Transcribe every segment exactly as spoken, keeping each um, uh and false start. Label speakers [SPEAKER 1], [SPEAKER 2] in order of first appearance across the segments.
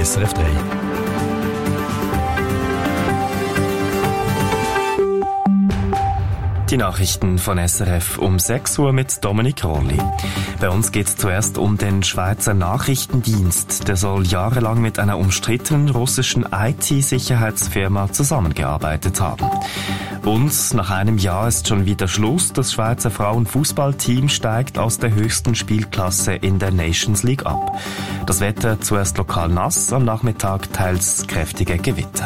[SPEAKER 1] S R F drei. Die Nachrichten von S R F um sechs Uhr mit Dominik Rolli. Bei uns geht es zuerst um den Schweizer Nachrichtendienst. Der soll jahrelang mit einer umstrittenen russischen I T-Sicherheitsfirma zusammengearbeitet haben. Und nach einem Jahr ist schon wieder Schluss. Das Schweizer Frauenfußballteam steigt aus der höchsten Spielklasse in der Nations League ab. Das Wetter zuerst lokal nass, am Nachmittag teils kräftige Gewitter.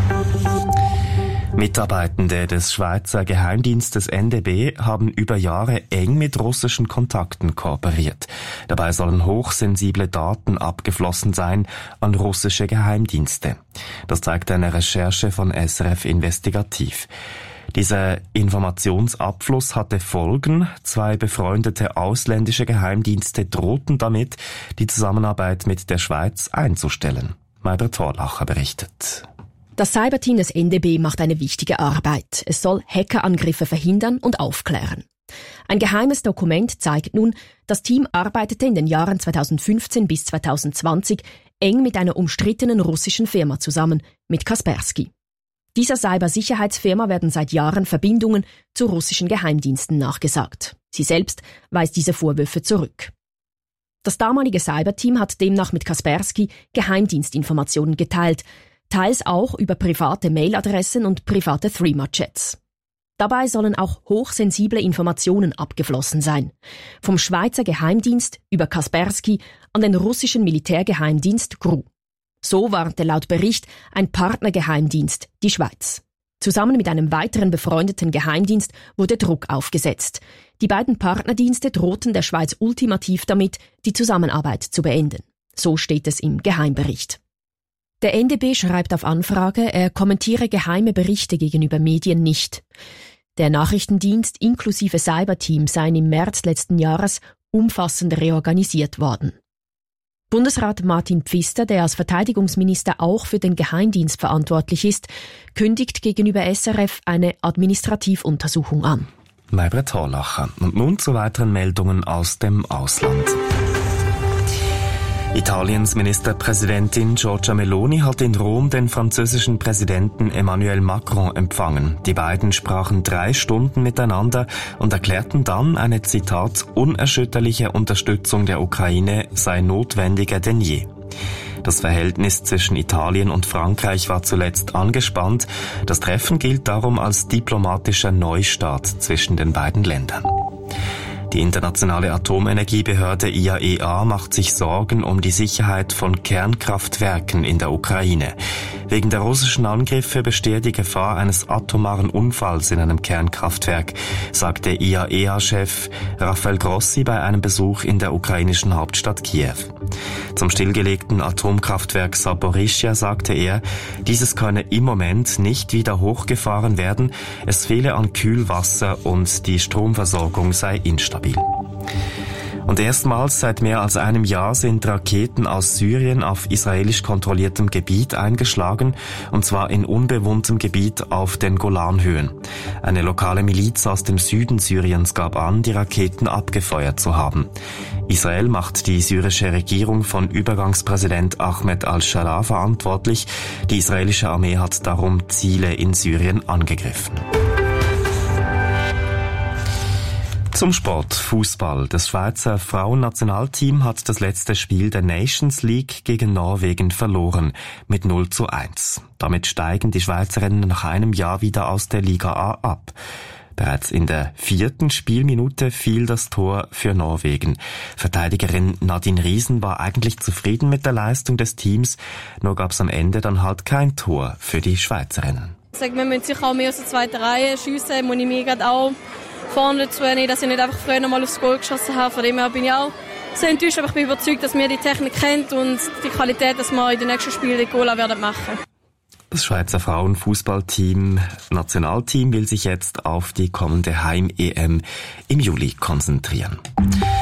[SPEAKER 1] Mitarbeitende des Schweizer Geheimdienstes N D B haben über Jahre eng mit russischen Kontakten kooperiert. Dabei sollen hochsensible Daten abgeflossen sein an russische Geheimdienste. Das zeigt eine Recherche von S R F Investigativ. Dieser Informationsabfluss hatte Folgen. Zwei befreundete ausländische Geheimdienste drohten damit, die Zusammenarbeit mit der Schweiz einzustellen. Maybrit Thorlacher berichtet.
[SPEAKER 2] Das Cyberteam des N D B macht eine wichtige Arbeit. Es soll Hackerangriffe verhindern und aufklären. Ein geheimes Dokument zeigt nun, das Team arbeitete in den Jahren zweitausendfünfzehn bis zweitausendzwanzig eng mit einer umstrittenen russischen Firma zusammen, mit Kaspersky. Dieser Cybersicherheitsfirma werden seit Jahren Verbindungen zu russischen Geheimdiensten nachgesagt. Sie selbst weist diese Vorwürfe zurück. Das damalige Cyberteam hat demnach mit Kaspersky Geheimdienstinformationen geteilt, teils auch über private Mailadressen und private Threema-Chats. Dabei sollen auch hochsensible Informationen abgeflossen sein. Vom Schweizer Geheimdienst über Kaspersky an den russischen Militärgeheimdienst G R U. So warnte laut Bericht ein Partnergeheimdienst, die Schweiz. Zusammen mit einem weiteren befreundeten Geheimdienst wurde Druck aufgesetzt. Die beiden Partnerdienste drohten der Schweiz ultimativ damit, die Zusammenarbeit zu beenden. So steht es im Geheimbericht. Der N D B schreibt auf Anfrage, er kommentiere geheime Berichte gegenüber Medien nicht. Der Nachrichtendienst inklusive Cyberteam seien im März letzten Jahres umfassend reorganisiert worden. Bundesrat Martin Pfister, der als Verteidigungsminister auch für den Geheimdienst verantwortlich ist, kündigt gegenüber S R F eine Administrativuntersuchung an.
[SPEAKER 1] Maybrit Thorlacher. Und nun zu weiteren Meldungen aus dem Ausland. Italiens Ministerpräsidentin Giorgia Meloni hat in Rom den französischen Präsidenten Emmanuel Macron empfangen. Die beiden sprachen drei Stunden miteinander und erklärten dann, eine Zitat unerschütterliche Unterstützung der Ukraine sei notwendiger denn je. Das Verhältnis zwischen Italien und Frankreich war zuletzt angespannt. Das Treffen gilt darum als diplomatischer Neustart zwischen den beiden Ländern. Die internationale Atomenergiebehörde I A E A macht sich Sorgen um die Sicherheit von Kernkraftwerken in der Ukraine. Wegen der russischen Angriffe bestehe die Gefahr eines atomaren Unfalls in einem Kernkraftwerk, sagte I A E A-Chef Rafael Grossi bei einem Besuch in der ukrainischen Hauptstadt Kiew. Zum stillgelegten Atomkraftwerk Saporischschja sagte er, dieses könne im Moment nicht wieder hochgefahren werden, es fehle an Kühlwasser und die Stromversorgung sei instabil. Und erstmals seit mehr als einem Jahr sind Raketen aus Syrien auf israelisch kontrolliertem Gebiet eingeschlagen, und zwar in unbewohntem Gebiet auf den Golanhöhen. Eine lokale Miliz aus dem Süden Syriens gab an, die Raketen abgefeuert zu haben. Israel macht die syrische Regierung von Übergangspräsident Ahmed al-Sharaa verantwortlich. Die israelische Armee hat darum Ziele in Syrien angegriffen. Zum Sport, Fußball. Das Schweizer Frauennationalteam hat das letzte Spiel der Nations League gegen Norwegen verloren, mit null zu eins. Damit steigen die Schweizerinnen nach einem Jahr wieder aus der Liga A ab. Bereits in der vierten Spielminute fiel das Tor für Norwegen. Verteidigerin Nadine Riesen war eigentlich zufrieden mit der Leistung des Teams, nur gab es am Ende dann halt kein Tor für die Schweizerinnen.
[SPEAKER 3] Ich sage, wir müssen sicher auch mehr aus der zweiten Reihe schiessen, muss ich mir gerade auch vorne dazu nehmen, dass ich nicht einfach früher noch mal aufs Goal geschossen habe. Von dem her bin ich auch sehr enttäuscht, aber ich bin überzeugt, dass wir die Technik kennen und die Qualität, dass wir in den nächsten Spielen die Goal werden machen.
[SPEAKER 1] Das Schweizer Frauenfußballteam, Nationalteam, will sich jetzt auf die kommende Heim-E M im Juli konzentrieren.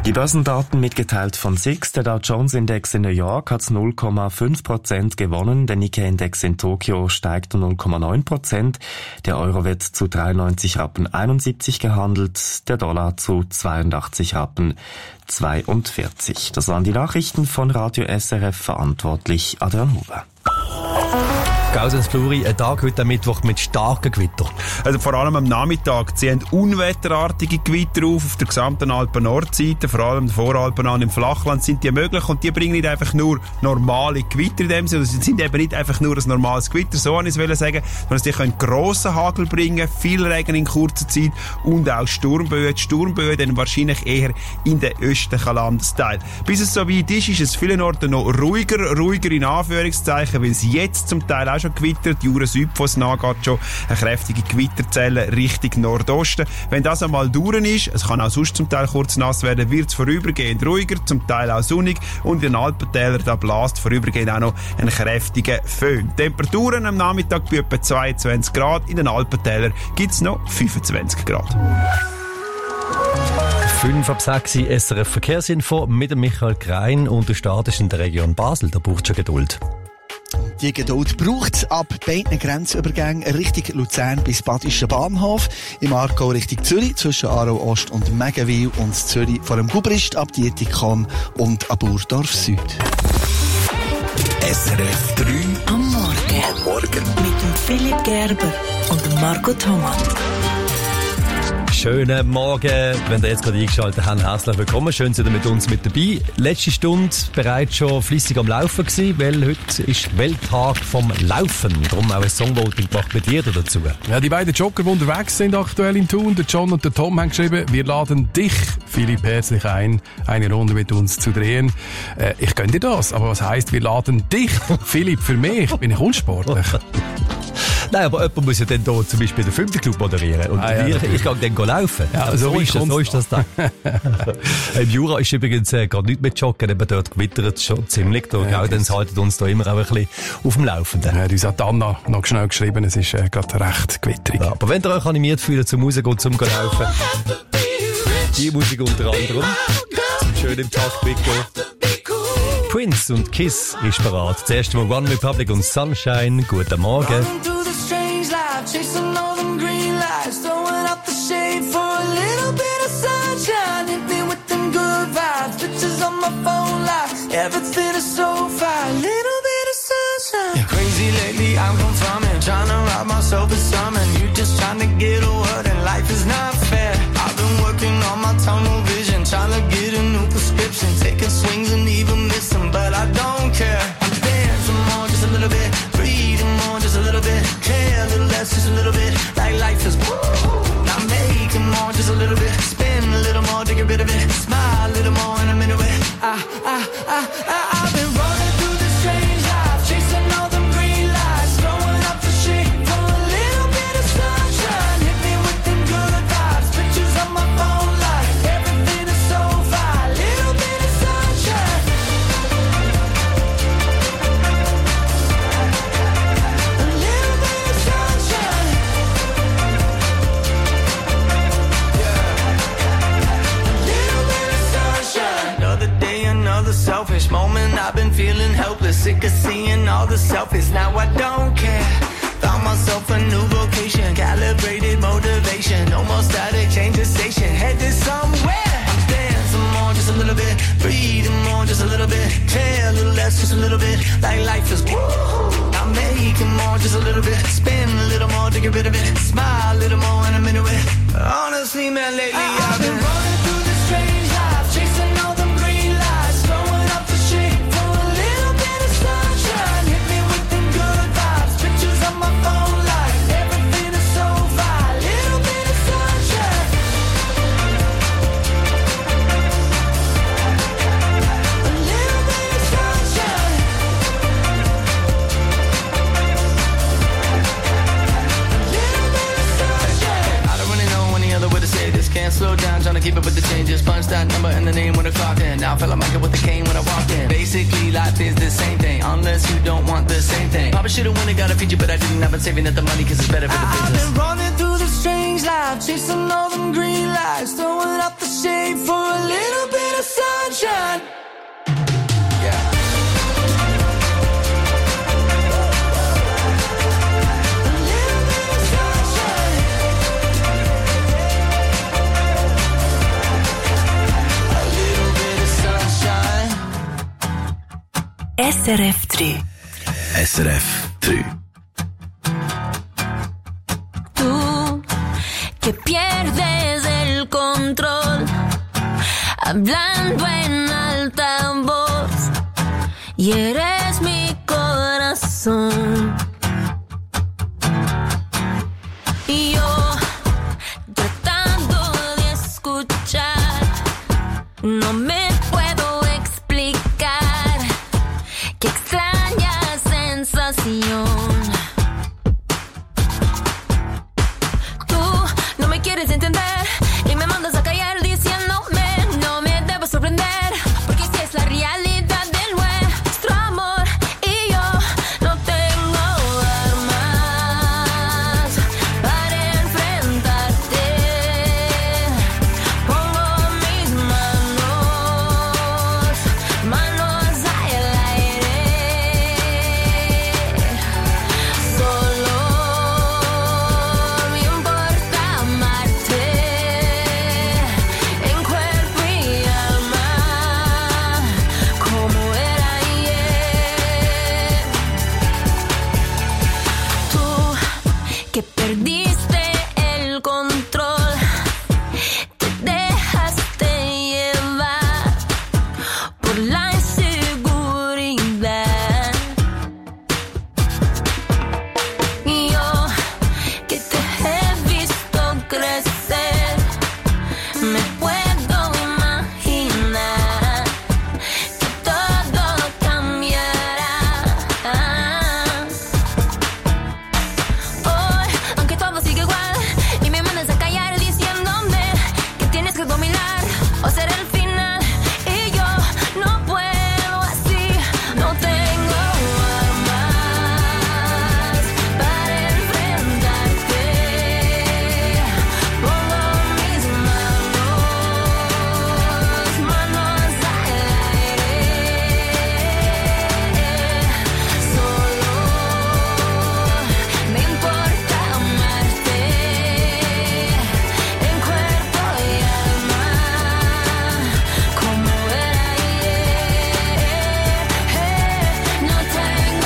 [SPEAKER 1] Die Börsendaten mitgeteilt von S I X. Der Dow Jones Index in New York hat null Komma fünf Prozent gewonnen. Der Nikkei Index in Tokio steigt um null Komma neun Prozent. Der Euro wird zu dreiundneunzig Rappen einundsiebzig gehandelt. Der Dollar zu zweiundachtzig Rappen zweiundvierzig. Das waren die Nachrichten von Radio S R F, verantwortlich Adrian Huber.
[SPEAKER 4] Gausens Fluri, ein Tag heute am Mittwoch mit starken Gewitter.
[SPEAKER 5] Also vor allem am Nachmittag ziehen unwetterartige Gewitter auf auf der gesamten Alpen-Nordseite, vor allem der Voralpen an im Flachland sind die möglich und die bringen nicht einfach nur normale Gewitter in dem Sinne, sie sind eben nicht einfach nur ein normales Gewitter, so wollte ich es sagen, sondern sie können grossen Hagel bringen, viel Regen in kurzer Zeit und auch Sturmböen. Die Sturmböen dann wahrscheinlich eher in den östlichen Landesteil. Bis es so weit ist, ist es vielen Orten noch ruhiger, ruhiger in Anführungszeichen, weil es jetzt zum Teil auch schon gewittert. Jura Südfuss nachgeht schon eine kräftige Gewitterzelle Richtung Nordosten. Wenn das einmal durch ist, es kann auch sonst zum Teil kurz nass werden, wird es vorübergehend ruhiger, zum Teil auch sonnig und in den Alpentälern da blast vorübergehend auch noch einen kräftigen Föhn. Temperaturen am Nachmittag bei etwa zweiundzwanzig Grad, in den Alpentälern gibt es noch fünfundzwanzig Grad.
[SPEAKER 4] fünf ab sechs S R F Verkehrsinfo mit dem Michael Krein und der Start ist in der Region Basel. Da braucht schon Geduld.
[SPEAKER 6] Die Geduld braucht es ab beiden Grenzübergängen Richtung Luzern bis Badischen Bahnhof, im Aargau Richtung Zürich zwischen Aarau Ost und Megenwil und Zürich vor dem Gubrist ab Dietikon und ab Burdorf Süd.
[SPEAKER 7] S R F drei
[SPEAKER 8] am Morgen.
[SPEAKER 7] Am Morgen.
[SPEAKER 8] Mit dem Philipp Gerber und dem Marco Thomas.
[SPEAKER 4] Schönen Morgen, wenn ihr jetzt gerade eingeschaltet habt, herzlich willkommen. Schön, seid ihr mit uns mit dabei. Letzte Stunde bereits schon fleissig am Laufen gewesen, weil heute ist Welttag vom Laufen. Darum auch ein Songvoting gemacht mit dir dazu.
[SPEAKER 9] Ja, die beiden Jogger, die unterwegs sind aktuell in Thun, der John und der Tom, haben geschrieben, wir laden dich, Philipp, herzlich ein, eine Runde mit uns zu drehen. Äh, ich gönne dir das, aber was heisst, wir laden dich, Philipp, für mich? Bin ich unsportlich?
[SPEAKER 4] Nein, aber jemand muss ja dann hier zum Beispiel den fünften Club moderieren. Und ah, ja, ich, ich gehe dann laufen. Ja, so, so, ist das, so ist das dann. Im Jura ist übrigens äh, gerade nicht mit Joggen, eben dort gewittert es schon ziemlich. Da, ja, dann halten uns da immer auch ein bisschen auf dem Laufenden. Ja, uns hat Anna noch schnell geschrieben, es ist äh, gerade recht gewitterig. Ja, aber wenn ihr euch animiert fühlt, zur Musik und zum Laufen, die Musik unter anderem, zum schönen Takt mitgehen. Prince und Kiss ist parat. Zuerst mal One Republic und Sunshine. Guten Morgen.
[SPEAKER 10] Chasing all them green lights, throwing up the shade for a little bit of sunshine. Hit me with them good vibes, pictures on my phone like everything is so fine. Little bit of sunshine. Yeah. Crazy lately, I'm confirming, trying to rob myself of something. You just trying to get a word and life is not fair. I've been working on my tunnel vision, trying to get a new prescription, taking swings and even missing, but I don't care. I'm dancing more, just a little bit, breathing more, just a little bit, care a little less, just a little bit, like life is woo. Now making more, just a little bit, spin a little more to get rid of it, smile a little more and I'm into it. I, I, I, I, I've been running through this strange life, chasing all them green lights, throwing up the shit for a little bit of sunshine. Hit me with them good vibes, pictures on my phone like everything is so fine. Little bit of sunshine. A little bit of sunshine. Another day, another selfish moment. I've been feeling helpless, sick of seeing all the selfies. Now I don't care. Found myself a new vocation, calibrated motivation. No more static, change the station, headed somewhere. I'm dancing more, just a little bit. Breathing more, just a little bit. Care a little less, just a little bit. Like life is woo. I'm making more, just a little bit. Spin a little more to get rid of it. Smile a little more and I'm into it. Honestly, man, lately I, I've been running through this strange life, chasing all them green lights, throwing up the shit for a little bit of sunshine. Hit me with them good vibes, pictures on my phone like everything is so fine. Little bit of sunshine. A little bit of sunshine. A little bit of sunshine. I don't really know any other way to say this. Can't slow down, trying to keep up with the changes. Punch that number and the name when I clock in. Now I feel like Michael with the cane when I walk in. Basically, life is the same thing, unless you don't want the same thing. Probably should've won it, got a feature, but I didn't. I've been saving up the money, cause it's better for the business. I've been running through the strange life, chasing all them green lights, throwing up the shade for a little bit of of sunshine.
[SPEAKER 8] S R F drei.
[SPEAKER 6] S R F drei.
[SPEAKER 7] Tú que pierdes el control, hablando en alta voz, y eres mi corazón. Y yo tratando de escuchar, no me puedo explicar qué extraña sensación. Tú no me quieres entender y me mandas a callar diciéndome no me debo sorprender, porque si es la realidad de nuestro amor y yo no tengo armas para enfrentarte. Pongo mis manos, manos al aire. Solo me importa amarte en cuerpo y alma, como era ayer. Tú que perdiste el control, te dejaste llevar por la inseguridad. Y yo que te he visto crecer, me puedo imaginar que todo cambiará. Hoy, aunque todo sigue igual y me mandas a callar diciéndome que tienes que dominar o ser el final, y yo no puedo así, no tengo armas para enfrentarte. Pongo mis manos, manos al aire. Solo me importa amarte en cuerpo y alma, como era ayer. No tengo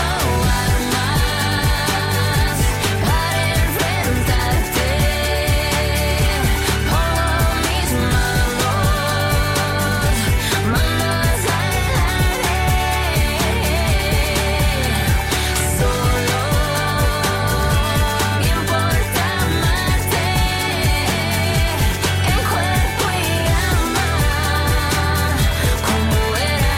[SPEAKER 7] armas para enfrentarte. Pongo mis manos, manos al aire. Solo me importa amarte en cuerpo y alma, como era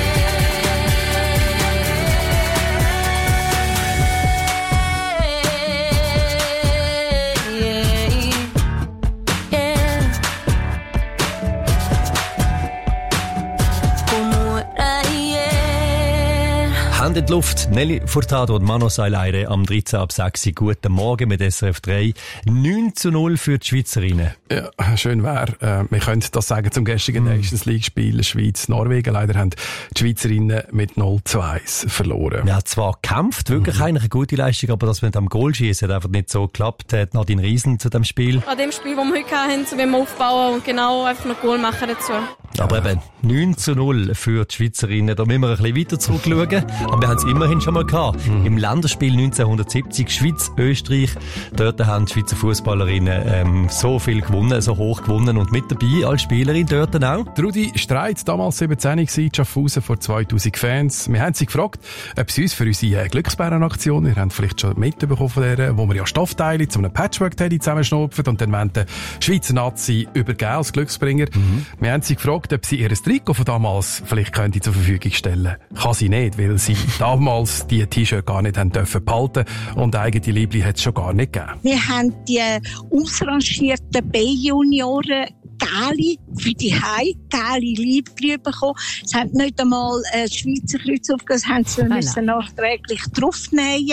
[SPEAKER 7] ayer. Como era ayer.
[SPEAKER 4] Hand in die Luft, Nelly Furtado und Manos al aire am dreizehn ab sechs. Guten Morgen mit S R F drei. neun zu null für die Schweizerinnen.
[SPEAKER 9] Ja, schön wäre, äh, wir könnten das sagen zum gestrigen Nations League-Spiel Schweiz-Norwegen. Leider haben die Schweizerinnen mit null zu eins verloren.
[SPEAKER 4] Ja, zwar gekämpft, wirklich mhm. eigentlich eine gute Leistung, aber das mit dem Goalschießen hat einfach nicht so geklappt. Hat Nadine Riesen zu dem Spiel.
[SPEAKER 3] An dem Spiel, das wir heute hatten, zu dem aufbauen und genau einfach noch Goal machen dazu.
[SPEAKER 4] Aber eben, neun zu null für die Schweizerinnen. Da müssen wir ein bisschen weiter zurückschauen. Aber wir haben es immerhin schon mal gehabt. Mhm. Im Länderspiel neunzehnhundertsiebzig, Schweiz-Österreich. Dort haben die Schweizer Fußballerinnen ähm, so viel gewonnen, so hoch gewonnen. Und mit dabei als Spielerin dort auch.
[SPEAKER 9] Rudi Streit, damals siebzehn gewesen, Schaffhausen vor zweitausend Fans. Wir haben sie gefragt, ob sie uns für unsere Glücksbärenaktion, ihr habt vielleicht schon mitbekommen von der, wo wir ja Stoffteile zu einem Patchwork-Teddy zusammenschnupfen und dann wollen den Schweizer Nazi übergeben als Glücksbringer. Mhm. Wir haben sie gefragt, ob sie ihr Trikot von damals vielleicht könnte zur Verfügung stellen. Kann sie nicht, weil sie damals die T-Shirt gar nicht haben dürfen behalten und eigene Liebling hat es schon gar nicht gegeben.
[SPEAKER 11] Wir haben die ausrangierten B-Junioren Gali für die Hei, Gali Liebli bekommen. Es hat nicht einmal ein Schweizer Kreuz aufgegeben, das haben sie müssen nachträglich draufnähen.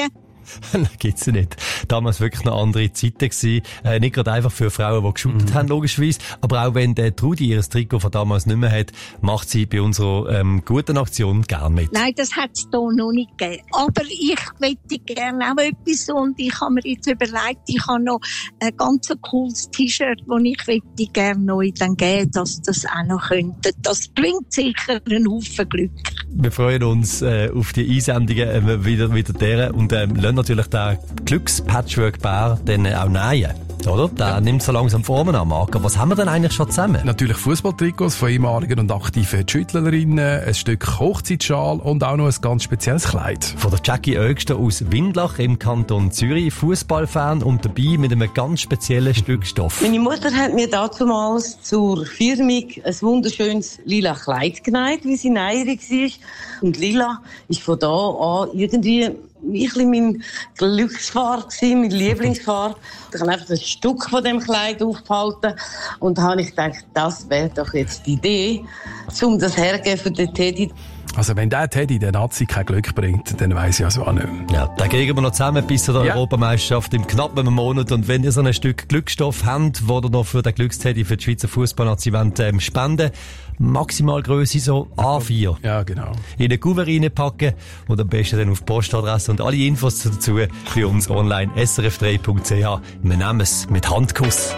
[SPEAKER 4] Nein, gibt's ja nicht. Damals wirklich noch andere Zeiten gewesen. Äh, nicht gerade einfach für Frauen, die geshootet mhm. haben, logischerweise. Aber auch wenn der Trudi ihr Trikot von damals nicht mehr hat, macht sie bei unserer ähm, guten Aktion gern mit.
[SPEAKER 11] Nein, das hat es hier noch nicht gegeben. Aber ich möchte gerne auch etwas und ich habe mir jetzt überlegt, ich habe noch ein ganz cooles T-Shirt, das ich möchte gerne euch dann geben, dass das auch noch könnte. Das bringt sicher einen Haufen Glück.
[SPEAKER 4] Wir freuen uns äh, auf die Einsendungen äh, wieder, wieder deren und ähm, lassen natürlich den Glücks-Patchwork-Bär dann auch nähen. Oder? Der ja. nimmt so langsam Formen an, Marco. Was haben wir denn eigentlich schon zusammen?
[SPEAKER 9] Natürlich Fußballtrikots von ehemaligen und aktiven Schüttlerinnen, ein Stück Hochzeitsschal und auch noch ein ganz spezielles Kleid.
[SPEAKER 4] Von der Jackie Oegster aus Windlach im Kanton Zürich, Fußballfan und dabei mit einem ganz speziellen Stück Stoff.
[SPEAKER 12] Meine Mutter hat mir damals zur Firmung ein wunderschönes lila Kleid genäht, wie sie neierig war. Und lila ist von da an irgendwie ein bisschen mein Glücksfarbe gewesen, mein Lieblingsfarbe. Ich habe einfach ein Stück von dem Kleid aufgehalten und da habe ich gedacht, das wäre doch jetzt die Idee, um das hergeben für den Teddy.
[SPEAKER 9] Also wenn der Teddy den Nazi kein Glück bringt, dann weiss ich also auch nicht mehr.
[SPEAKER 4] Ja, den kriegen wir noch zusammen bis zur ja. Europameisterschaft im knappen Monat. Und wenn ihr so ein Stück Glückstoff habt, wo ihr noch für den Glücksteddy für die Schweizer Fußballnazi ähm, spenden, maximal Grösse so A vier.
[SPEAKER 9] Ja, genau.
[SPEAKER 4] In eine Kuvert reinpacken und am besten dann auf die Postadresse und alle Infos dazu für uns online s r f drei punkt c h. Wir nehmen es mit Handkuss.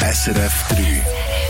[SPEAKER 13] S R F drei.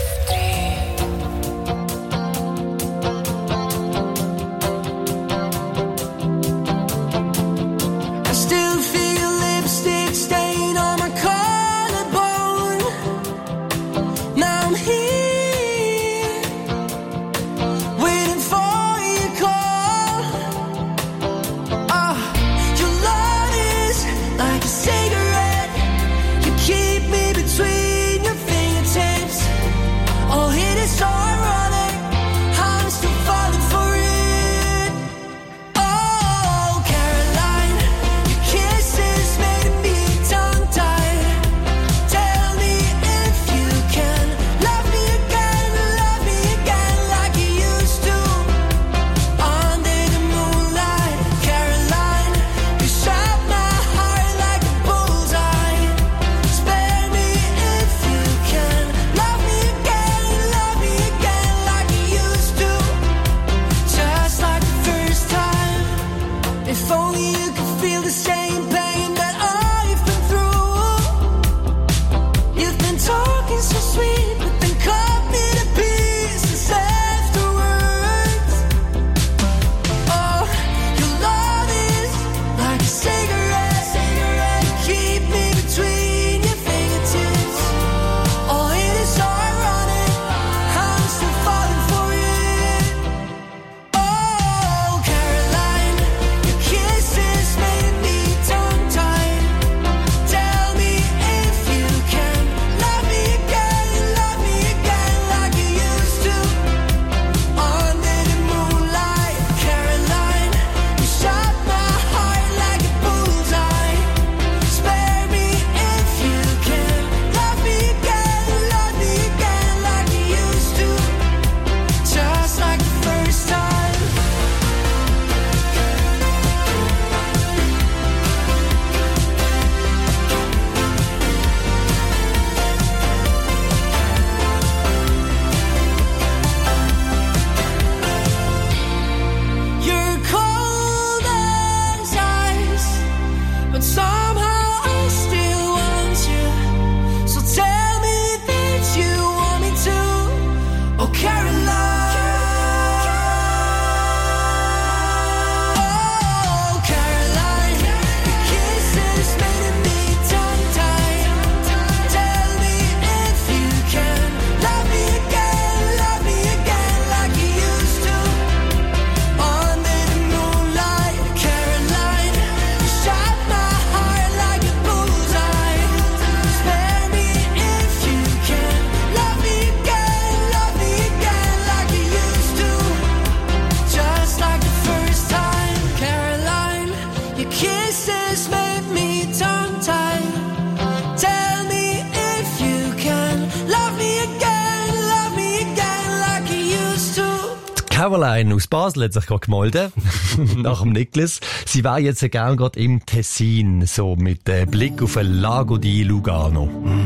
[SPEAKER 4] Caroline aus Basel hat sich gerade gemeldet, nach dem Niklas. Sie war jetzt gerne gerade im Tessin, so mit äh, Blick auf den Lago di Lugano.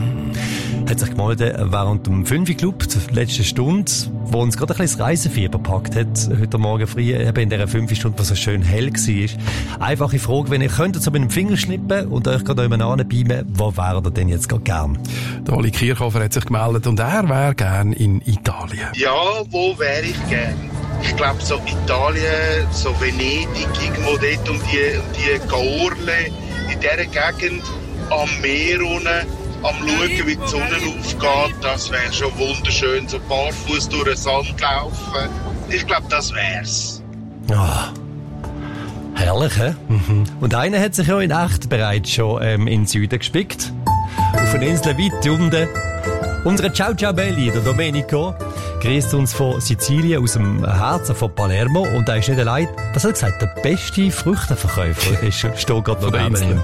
[SPEAKER 4] Mm. Hat sich gemeldet während dem Fünfi-Club, der letzten Stunde, wo uns gerade ein bisschen das Reisefieber gepackt hat, heute Morgen früh, eben in dieser Fünfi-Stunde, wo so schön hell war. Einfache Frage, wenn ihr könntet so mit dem Finger schnippen und euch gerade jemand anbeamen, wo wärt ihr denn jetzt gerade gern?
[SPEAKER 9] Der Oli Kirchhofer hat sich gemeldet und er wäre gern in Italien.
[SPEAKER 14] Ja, wo wäre ich gern? Ich glaube, so Italien, so Venedig, irgendwo dort um die, um die Gaorle, in dieser Gegend, am Meer unten, am Schauen, wie die Sonne aufgeht, das wäre schon wunderschön, so barfuß durch den Sand laufen. Ich glaube, das wär's.
[SPEAKER 4] Ah, herrlich, hä? Mhm. Und einer hat sich ja in echt bereits schon ähm, in den Süden gespickt. Auf einer Insel weit unten. Unsere Ciao Ciao Belli, der Domenico, grüßt uns von Sizilien, aus dem Herzen von Palermo. Und er ist nicht allein, was hat er gesagt, der beste Früchteverkäufer ist, steht gerade noch neben ihm.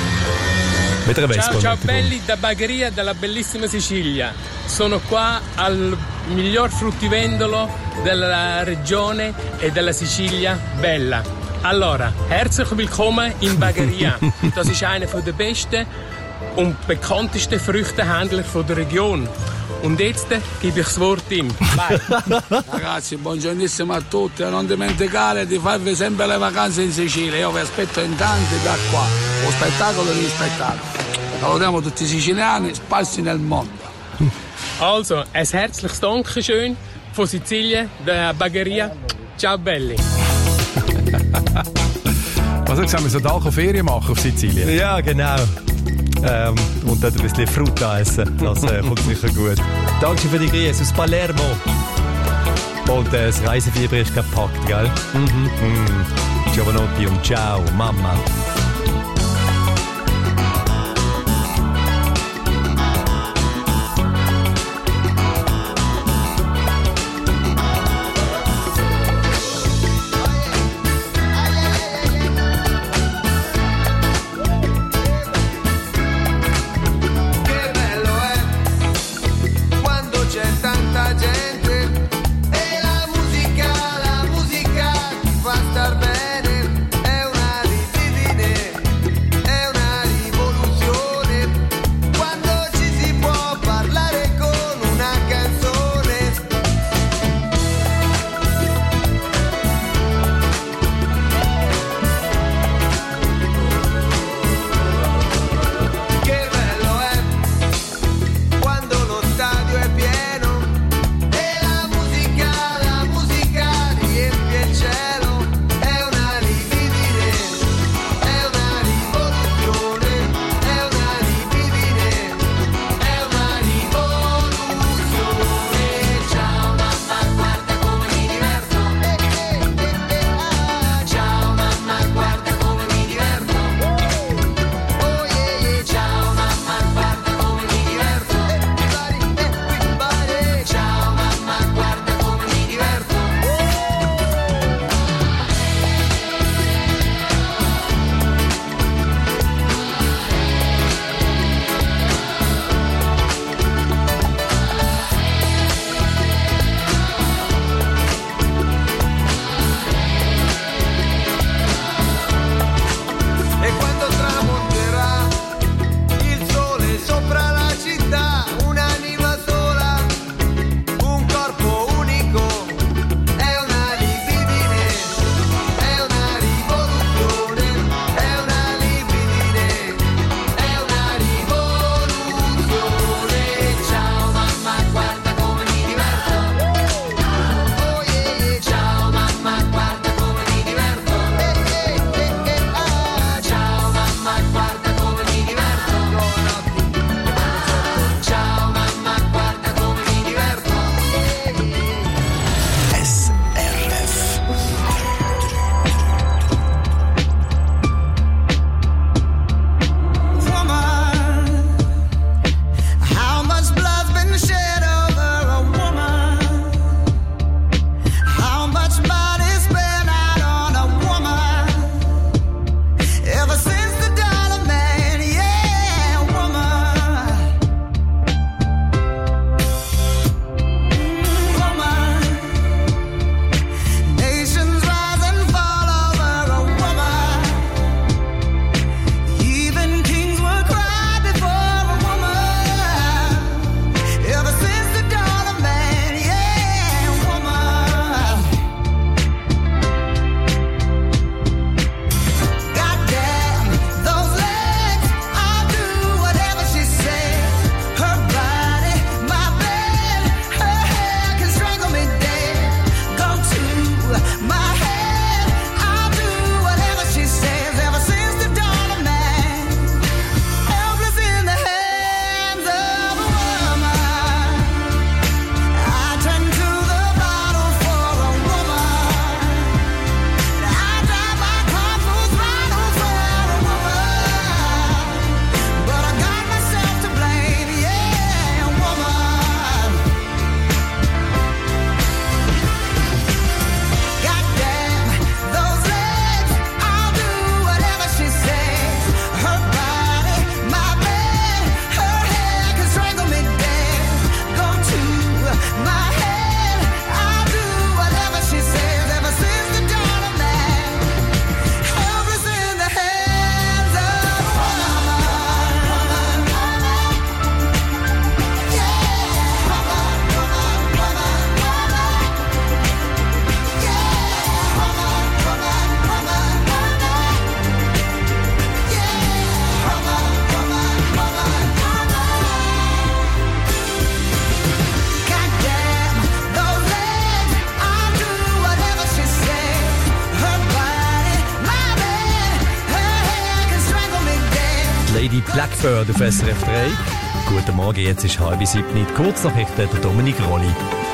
[SPEAKER 4] Mit einer
[SPEAKER 15] Ciao Ciao Belli da Bagheria della bellissima Sicilia. Sono qua al miglior fruttivendolo della regione e della Sicilia bella. Allora, herzlich willkommen in Bagheria. Das ist einer der besten und bekanntesten Früchtehändler der Region. Und jetzt gebe ich das Wort ihm. Vai.
[SPEAKER 16] Ragazzi, buongiornissimo a tutti. Non dimenticare di farvi sempre le vacanze in Sicilia. Io vi aspetto in tanti da qua. Un spettacolo di spettacolo. Salutiamo tutti i siciliani sparsi nel mondo.
[SPEAKER 15] Also, ein herzliches Dankeschön von Sizilien, der Bagheria. Ciao belli.
[SPEAKER 9] Was sagst du, wir so Tag Ferien machen auf Sizilien?
[SPEAKER 4] Ja, genau. Ähm, und dort ein bisschen Frutta essen. Das äh, kommt sicher gut. Danke für die Grüße aus Palermo. Und äh, das Reisefieber ist gepackt, gell? Mhm. Mm. Giovanotti und ciao, Mama.
[SPEAKER 10] Star bene, è una
[SPEAKER 4] Pickford auf S R F drei. Guten Morgen, jetzt ist halb sieben. Kurz Nachrichten, der Dominik Rolli.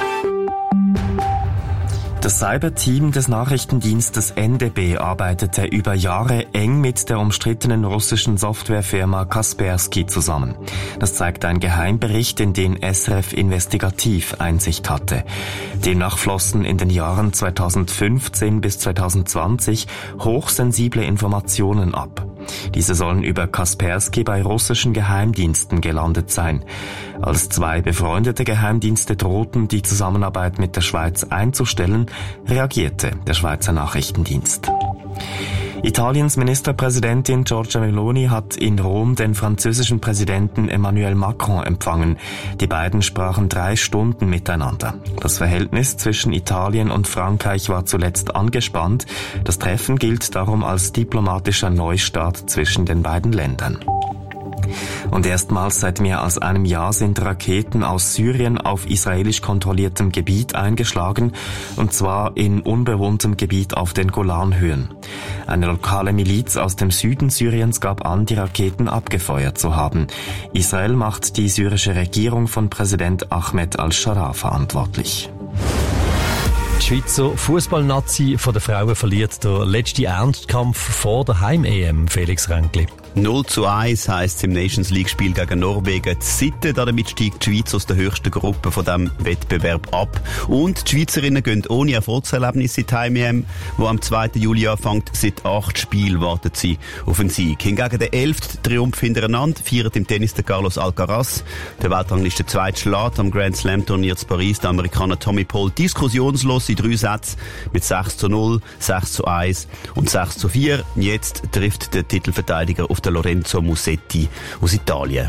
[SPEAKER 1] Das Cyberteam des Nachrichtendienstes N D B arbeitete über Jahre eng mit der umstrittenen russischen Softwarefirma Kaspersky zusammen. Das zeigt ein Geheimbericht, in den S R F Investigativ Einsicht hatte. Demnach flossen in den Jahren zweitausendfünfzehn bis zweitausendzwanzig hochsensible Informationen ab. Diese sollen über Kaspersky bei russischen Geheimdiensten gelandet sein. Als zwei befreundete Geheimdienste drohten, die Zusammenarbeit mit der Schweiz einzustellen, reagierte der Schweizer Nachrichtendienst. Italiens Ministerpräsidentin Giorgia Meloni hat in Rom den französischen Präsidenten Emmanuel Macron empfangen. Die beiden sprachen drei Stunden miteinander. Das Verhältnis zwischen Italien und Frankreich war zuletzt angespannt. Das Treffen gilt darum als diplomatischer Neustart zwischen den beiden Ländern. Und erstmals seit mehr als einem Jahr sind Raketen aus Syrien auf israelisch kontrolliertem Gebiet eingeschlagen, und zwar in unbewohntem Gebiet auf den Golanhöhen. Eine lokale Miliz aus dem Süden Syriens gab an, die Raketen abgefeuert zu haben. Israel macht die syrische Regierung von Präsident Ahmed al-Sharaa verantwortlich.
[SPEAKER 4] Die Schweizer Fußballnazi von den Frauen verliert der letzte Ernstkampf vor der Heim-E M, Felix Ränkli.
[SPEAKER 13] null zu eins heisst es im Nations League-Spiel gegen Norwegen. Die Sitte, damit steigt die Schweiz aus der höchsten Gruppe von diesem Wettbewerb ab. Und die Schweizerinnen gehen ohne Erfolgserlebnis in die Heim-E M, die am zweiten Juli anfängt. Seit acht Spielen warten sie auf einen Sieg. Hingegen der elfte Triumph hintereinander feiert im Tennis der Carlos Alcaraz. Der Weltrangliste zweite schlägt am Grand Slam Turnier zu Paris der Amerikaner Tommy Paul diskussionslos in drei Sätzen mit sechs zu null, sechs zu eins und sechs zu vier. Jetzt trifft der Titelverteidiger auf der Lorenzo Musetti aus Italien.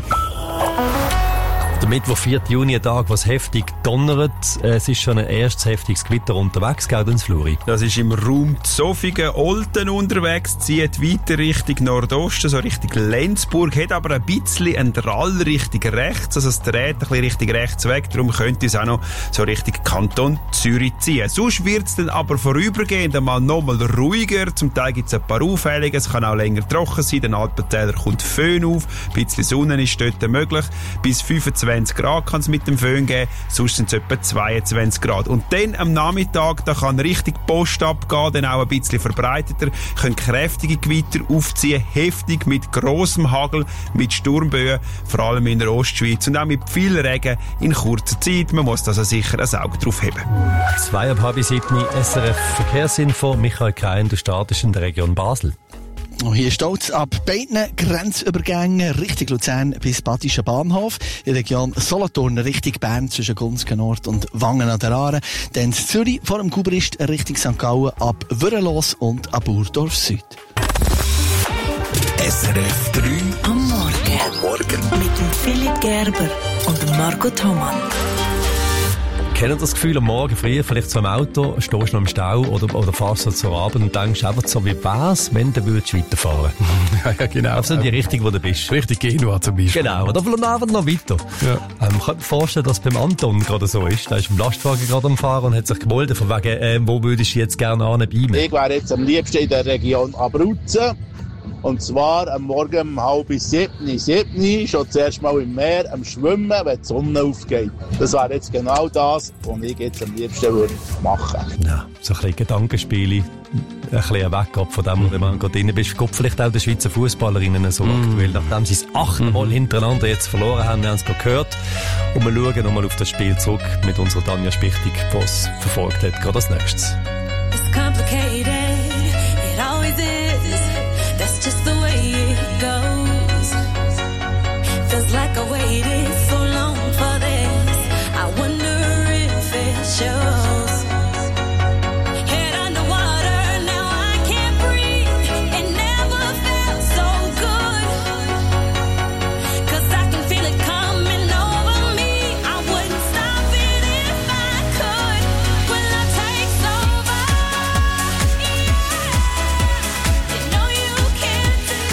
[SPEAKER 4] Der Mittwoch, vierten Juni, ein Tag, was heftig donnert. Es ist schon ein erstes heftiges Gewitter unterwegs, gell, ins Fluri?
[SPEAKER 5] Das ist im Raum Zofingen-Olten unterwegs, zieht weiter Richtung Nordosten, so Richtung Lenzburg, hat aber ein bisschen einen Drall Richtung rechts, also es dreht ein bisschen Richtung rechts weg, darum könnte es auch noch so Richtung Kanton Zürich ziehen. Sonst wird es dann aber vorübergehend einmal nochmal ruhiger, zum Teil gibt es ein paar Aufhellungen, es kann auch länger trocken sein, den Alpentäler kommt Föhn auf, ein bisschen Sonne ist dort möglich, bis fünfundzwanzig Grad kann es mit dem Föhn geben, sonst sind es etwa zweiundzwanzig Grad. Und dann am Nachmittag, da kann richtig Post abgehen, dann auch ein bisschen verbreiteter, können kräftige Gewitter aufziehen, heftig mit grossem Hagel, mit Sturmböen, vor allem in der Ostschweiz und auch mit viel Regen in kurzer Zeit. Man muss also sicher ein Auge drauf haben.
[SPEAKER 4] Zwei ab halb sieben, S R F Verkehrsinfo, Michael Krein, du startest in der Region Basel.
[SPEAKER 6] Und hier steht es ab beiden Grenzübergängen Richtung Luzern bis Badischen Bahnhof, in der Region Solothurn Richtung Bern zwischen Gunzgen Nord und Wangen an der Aare, dann Zürich vor dem Gubrist Richtung Sankt Gallen ab Würrelos und ab Burdorf Süd.
[SPEAKER 8] S R F drei am Morgen. Am Morgen. Mit dem Philipp Gerber und Marco Thomann.
[SPEAKER 4] Kennt ihr das Gefühl, am Morgen früh, vielleicht so im Auto, stehst du noch im Stau oder, oder fährst so zur Arbeit und denkst einfach so, wie wär's, wenn du würdest weiterfahren?
[SPEAKER 9] Ja, ja, genau.
[SPEAKER 4] Also in die Richtung, wo du bist.
[SPEAKER 9] Richtig Genua zum Beispiel.
[SPEAKER 4] Genau, oder vielleicht einfach noch weiter. Ja. Ähm, ich kann mir vorstellen, dass es beim Anton gerade so ist. Der ist im Lastwagen gerade am Fahren und hat sich gemeldet, von wegen, äh, wo würdest du jetzt gerne anbleiben?
[SPEAKER 17] Ich wäre jetzt am liebsten in der Region Abruzzen. Und zwar am Morgen um halb sieben, sieben, schon zuerst mal im Meer, am Schwimmen, wenn die Sonne aufgeht. Das wäre jetzt genau das, was ich jetzt am liebsten würde machen.
[SPEAKER 4] Ja, so ein bisschen Gedankenspiele, ein bisschen weg ab von dem, wo man gerade drin bist. Geht vielleicht auch den Schweizer Fußballerinnen so mm. aktuell, nachdem sie es achtmal mm. hintereinander jetzt verloren haben, haben sie es gehört. Und wir schauen nochmal auf das Spiel zurück mit unserer Tanja Spichtig, die es verfolgt hat, gerade als nächstes.
[SPEAKER 7] It's complicated, it always is. That's just the way it goes. Feels like I waited so long for this. I wonder if it shows. Head underwater, now I can't breathe. It never felt so good. 'Cause I can feel it coming over me. I wouldn't stop it if I could. When love takes over, yeah. You know you can't deny.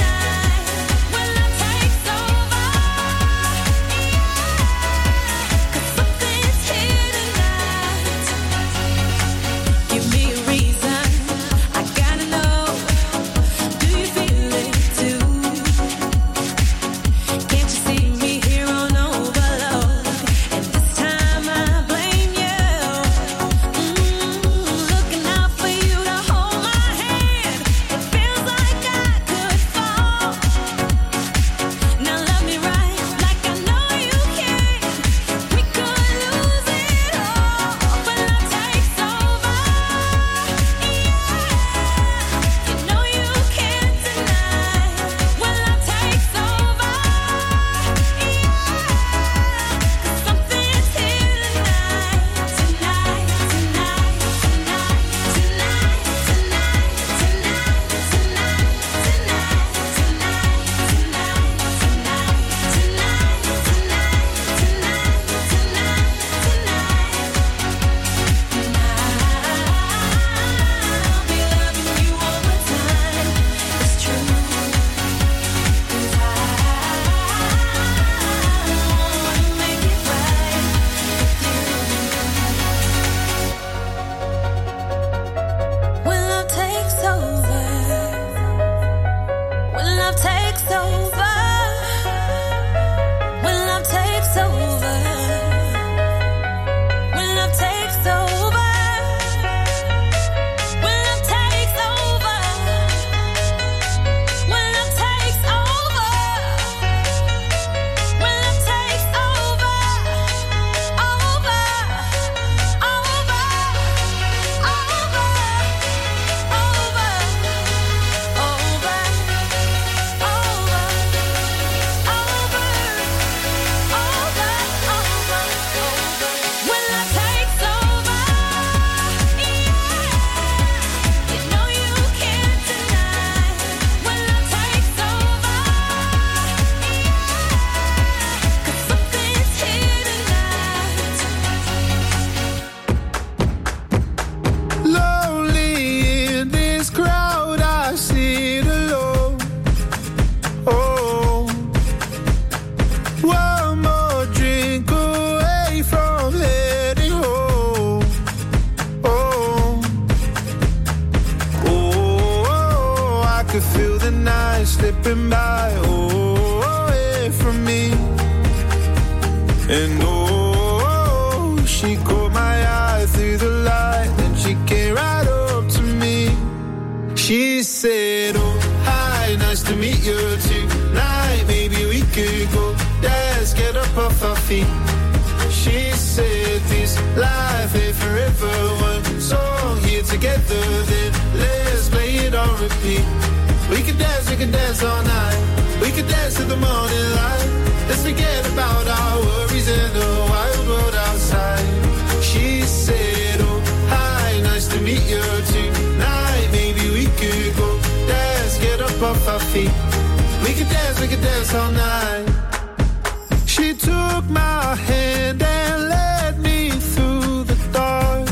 [SPEAKER 10] And oh, she caught my eye through the light, then she came right up to me. She said, oh, hi, nice to meet you tonight. Maybe we could go dance, get up off our feet. She said, this life ain't forever. One song here together, then let's play it on repeat. We could dance, we could dance all night. We could dance to the morning light. Let's forget about our worries and the wild world outside. She said, oh, hi, nice to meet you tonight. Maybe we could go dance, get up off our feet. We could dance, we could dance all night. She took my hand and led me through the dark.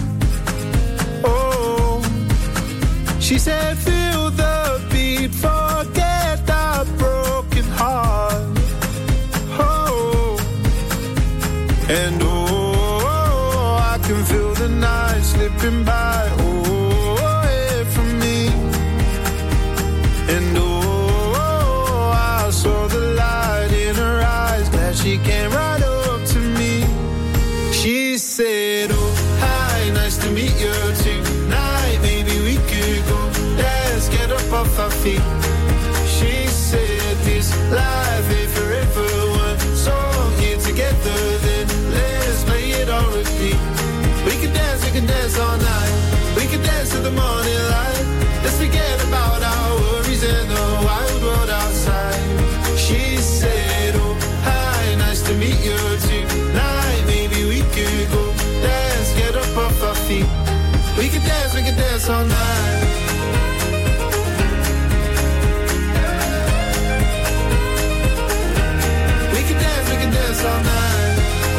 [SPEAKER 10] Oh, she said, feel the beat, forget our broken heart. Oh, and oh, I can feel the night slipping by. Oh, away from me. And oh, I saw the light in her eyes. Glad she came right up to me. She said, oh, hi, nice to meet you tonight. Maybe we could go dance, get up off our feet. She said, this life ain't forever. One song here together, then let's play it on repeat. We can dance, we can dance all night. We can dance to the morning light. Let's forget about our worries and the wild world outside. She said, oh, hi, nice to meet you tonight. Maybe we could go dance, get up off our feet. We can dance, we can dance all night. We can dance, we can dance all night.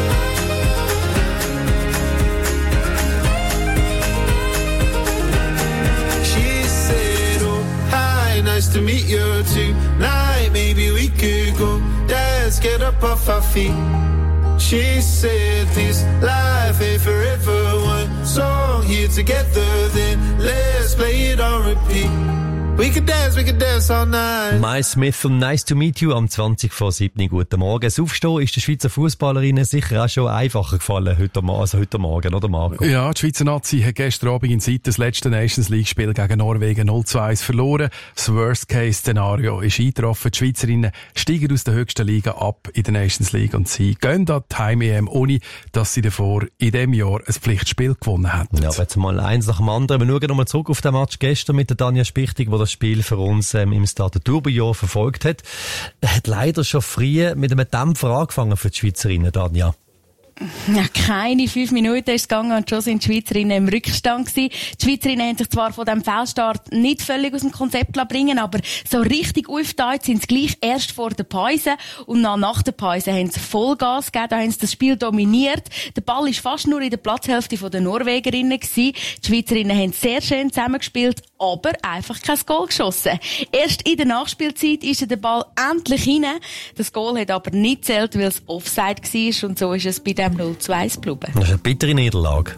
[SPEAKER 10] She said, oh, hi, nice to meet you tonight. Maybe we could go dance, get up off our feet. She said, this life ain't forever. One song here together, then let's play it on repeat. We can dance, we can dance all night.
[SPEAKER 4] Miles Smith und Nice to Meet You am zwanzig vor sieben. Guten Morgen. Das Aufstehen ist der Schweizer Fußballerinnen sicher auch schon einfacher gefallen heute, also heute Morgen, oder Marco?
[SPEAKER 9] Ja, die Schweizer Nazi hat gestern Abend in Zeit das letzte Nations League Spiel gegen Norwegen null zu eins verloren. Das Worst-Case-Szenario ist eingetroffen. Die Schweizerinnen steigen aus der höchsten Liga ab in der Nations League und sie gehen an die Heim-E M, ohne dass sie davor in diesem Jahr ein Pflichtspiel gewonnen hätten.
[SPEAKER 4] Ja, aber jetzt mal eins nach dem anderen. Wir schauen nochmal zurück auf den Match gestern mit der Tanja Spichtig, wo das Spiel für uns ähm, im Stade Tourbillon verfolgt hat. Er hat leider schon früh mit einem Dämpfer angefangen für die Schweizerinnen, Tanja.
[SPEAKER 18] Ja, keine fünf Minuten ist es gegangen und schon sind die Schweizerinnen im Rückstand gewesen. Die Schweizerinnen haben sich zwar von dem Fehlstart nicht völlig aus dem Konzept bringen, aber so richtig aufgeteilt sind sie gleich erst vor der Pause und dann nach der Pause haben sie Vollgas gegeben, da haben sie das Spiel dominiert. Der Ball ist fast nur in der Platzhälfte der Norwegerinnen gewesen. Die Schweizerinnen haben sehr schön zusammengespielt, aber einfach kein Goal geschossen. Erst in der Nachspielzeit ist der Ball endlich rein. Das Goal hat aber nicht zählt, weil es Offside war und so ist es bei dem null zu eins geblieben.
[SPEAKER 4] Das ist eine bittere Niederlage.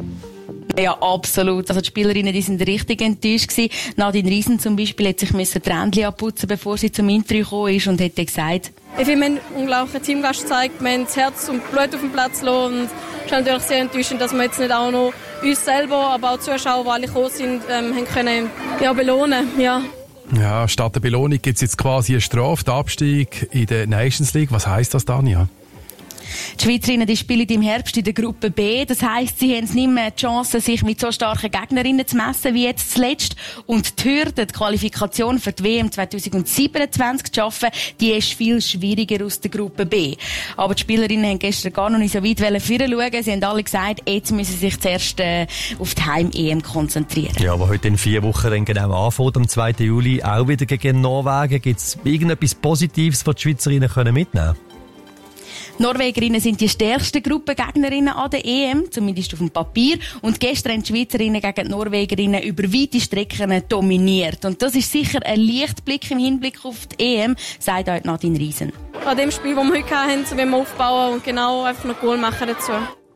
[SPEAKER 18] Ja, absolut. Also die Spielerinnen, die sind richtig enttäuscht gewesen. Nadine Riesen zum Beispiel hat sich die Tränchen abputzen, bevor sie zum Interview gekommen ist und hat gesagt:
[SPEAKER 3] Ich finde, wir haben einen unglaublichen Teamgast gezeigt. Wir haben das Herz und Blut auf dem Platz gelassen. Und es ist natürlich sehr enttäuschend, dass wir jetzt nicht auch noch uns selber, aber auch die Zuschauer, die alle gekommen sind, ähm, haben können, ja, belohnen. Ja.
[SPEAKER 9] Ja, statt der Belohnung gibt es jetzt quasi eine Strafe, den Abstieg in der Nations League. Was heisst das, Tanja?
[SPEAKER 18] Die Schweizerinnen, die spielen im Herbst in der Gruppe B. Das heisst, sie haben nicht mehr die Chance, sich mit so starken Gegnerinnen zu messen wie jetzt zuletzt. Und die Hürde, die Qualifikation für die W M zwanzig siebenundzwanzig zu schaffen, die ist viel schwieriger aus der Gruppe B. Aber die Spielerinnen haben gestern gar noch nicht so weit vorschauen. Sie haben alle gesagt, jetzt müssen sie sich zuerst äh, auf die Heim-E M konzentrieren.
[SPEAKER 4] Ja, aber heute in vier Wochen dann genau anfängt, am zweiten Juli, auch wieder gegen Norwegen. Gibt es irgendetwas Positives, was die Schweizerinnen mitnehmen können?
[SPEAKER 18] Die Norwegerinnen sind die stärksten Gruppengegnerinnen an der E M, zumindest auf dem Papier. Und gestern haben die Schweizerinnen gegen die Norwegerinnen über weite Strecken dominiert. Und das ist sicher ein Lichtblick im Hinblick auf die E M, sagt auch Nadine Riesen.
[SPEAKER 3] An dem Spiel, das wir heute hatten, wollen wir aufbauen und genau einfach noch Goal machen dazu.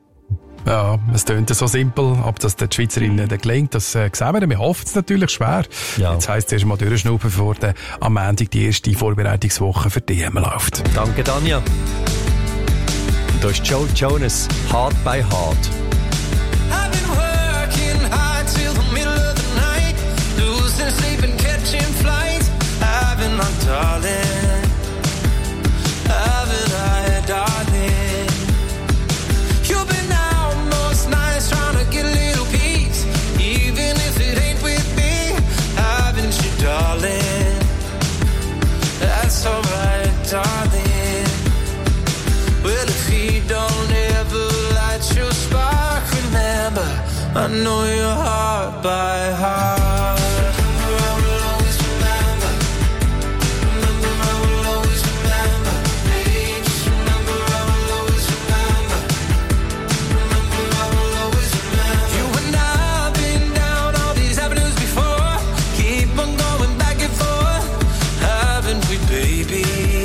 [SPEAKER 9] Ja, es tönt so simpel, ob das den Schweizerinnen gelingt, das äh, sehen wir. Wir hoffen es natürlich schwer. Ja. Jetzt heisst es erst mal durchschnaufen, bevor der am Montag die erste Vorbereitungswoche für die E M läuft.
[SPEAKER 4] Danke, Tanja. Und da ist Joe Jonas, Heart by Heart.
[SPEAKER 10] I've been working hard till the middle of the night, losing sleep and catching flights. Haven't I, darling? Haven't I, darling? You've been out most nights trying to get a little peace, even if it ain't with me. Haven't you, darling? That's alright, darling. Well, if he don't ever light your spark, remember, I know your heart by heart. I will always remember. Remember, I will always remember. Hey, just remember, I will always remember. Remember, I will always remember. You and I have been down all these avenues before. Keep on going back and forth, haven't we, baby?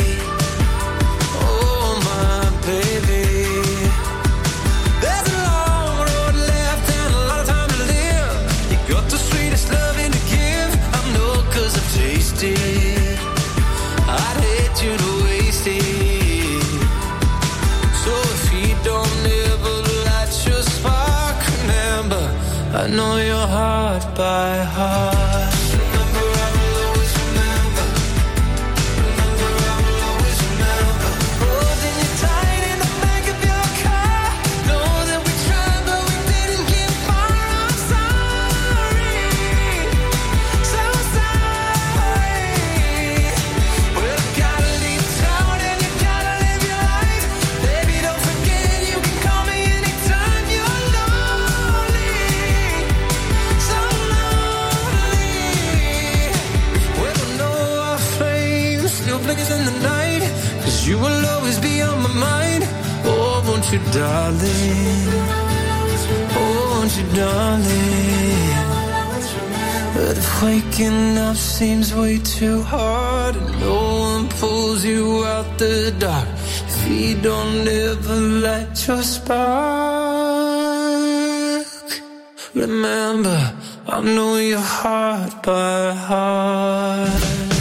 [SPEAKER 10] Oh, my baby. There's a long road left and a lot of time to live. You got the sweetest loving to give. I know 'cause I've tasted. I'd hate you to waste it. So if he don't ever light your spark, remember, I know your heart by heart. Remember, I will always remember. Remember, I will always remember. Holding you tight in the back of your car. Know that we tried, but we didn't get far. I'm sorry, so sorry. Well, you gotta leave town and you gotta live your life. Baby, don't forget you can call me anytime you're lonely, so lonely. Well, I know our flames still flickers in the night, 'cause you will always be on my mind. Oh, won't you, darling? Oh, won't you, darling? But if waking up seems way too hard and no one pulls you out the dark, if he don't ever light your spark, remember, I know your heart by heart.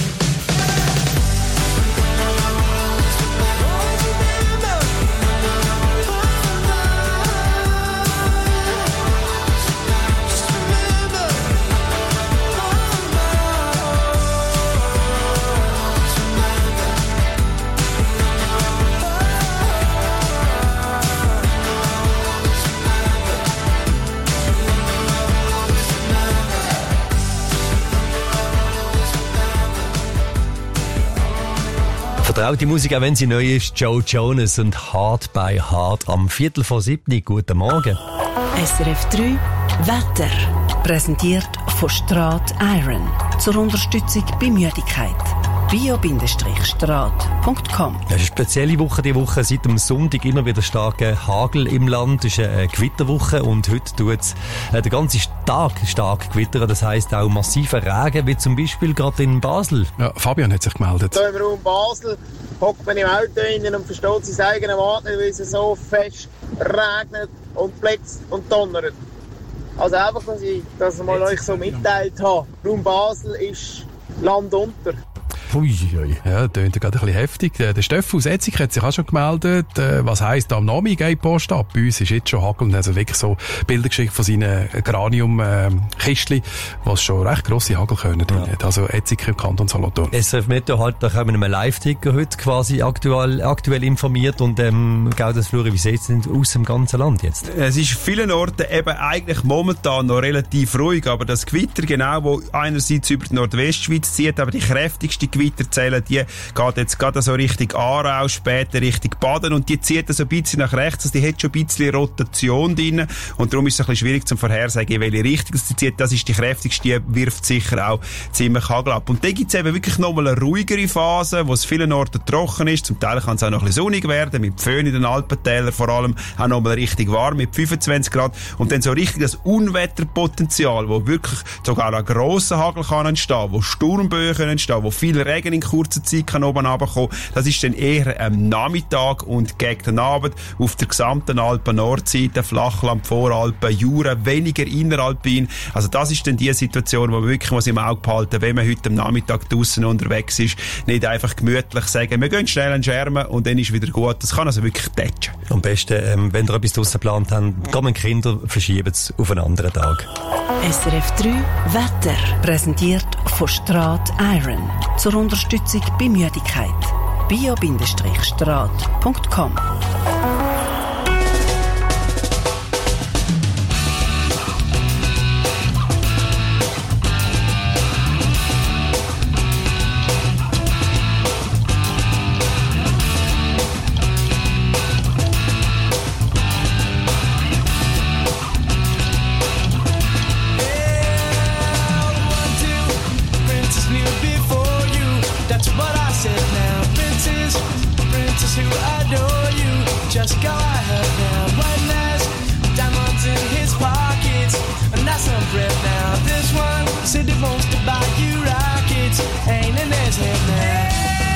[SPEAKER 4] Vertraute Musik, auch wenn sie neu ist. Joe Jonas und Heart by Heart am Viertel vor siebni. Guten Morgen.
[SPEAKER 8] S R F drei Wetter. Präsentiert von Strat Iron. Zur Unterstützung bei Müdigkeit. bio-strat punkt com.
[SPEAKER 4] Es ist eine spezielle Woche, die Woche. Seit dem Sonntag immer wieder starker Hagel im Land. Es ist eine Gewitterwoche und heute tut es den ganzen Tag stark gewittern. Das heisst auch massiver Regen, wie zum Beispiel gerade in Basel.
[SPEAKER 9] Ja, Fabian hat sich gemeldet.
[SPEAKER 19] Hier im Raum Basel hockt man im Auto rein und versteht sein eigenes Wort nicht, weil es so fest regnet und blitzt und donnert. Also einfach, dass ich das mal euch so mitteilt habe. Raum Basel ist Land unter.
[SPEAKER 9] Uiui, ja, das klingt gerade ein bisschen heftig. Der Steff aus Etzig hat sich auch schon gemeldet. Was heisst, am Nami geht die Post ab. Bei uns ist jetzt schon Hagel, also wirklich so Bilder geschickt von seinen Granium-Kistchen, was schon recht grosse Hagel können. Ja. Also Etzig im Kanton Solothurn.
[SPEAKER 4] S R F Meteo halt, da haben wir einen Live-Ticker heute quasi aktuell, aktuell informiert und ähm, Gaudenz Fluri, wie sieht es denn aus dem ganzen Land jetzt?
[SPEAKER 5] Es ist vielen Orten eben eigentlich momentan noch relativ ruhig, aber das Gewitter genau, wo einerseits über die Nordwestschweiz zieht, aber die kräftigste Gewitterzelle, die geht jetzt gerade so Richtung Aarau, später Richtung Baden und die zieht so ein bisschen nach rechts, also die hat schon ein bisschen Rotation drin und darum ist es ein bisschen schwierig zum Vorhersagen, in welche Richtung sie zieht. Das ist die kräftigste, die wirft sicher auch ziemlich Hagel ab. Und dann gibt es eben wirklich nochmal eine ruhigere Phase, wo es vielen Orten trocken ist, zum Teil kann es auch noch ein bisschen sonnig werden, mit Föhn in den Alpentälern vor allem, auch nochmal richtig warm mit fünfundzwanzig Grad und dann so richtig das Unwetterpotenzial, wo wirklich sogar ein grosser Hagel kann entstehen, wo Sturmböen können entstehen, wo viel Regen in kurzer Zeit kann oben runterkommen. Das ist dann eher am Nachmittag und gegen den Abend auf der gesamten Alpen-Nordseite, Flachland, Voralpen, Jura, weniger inneralpin. Also das ist dann die Situation, wo man wirklich muss im Auge behalten, wenn man heute am Nachmittag draussen unterwegs ist, nicht einfach gemütlich sagen, wir gehen schnell an den Schermen und dann ist wieder gut. Das kann also wirklich tätschen.
[SPEAKER 4] Am besten, ähm, wenn ihr etwas draussen geplant habt, kommen Kinder, verschieben es auf einen anderen Tag.
[SPEAKER 8] S R F drei Wetter. Präsentiert von Strat Iron. Zur Unterstützung bei Müdigkeit. bio Strich punkt com
[SPEAKER 10] Just go ahead now. One last diamonds in his pockets, and that's some bread now. This one said he wants to buy you rockets, ain't in his head now.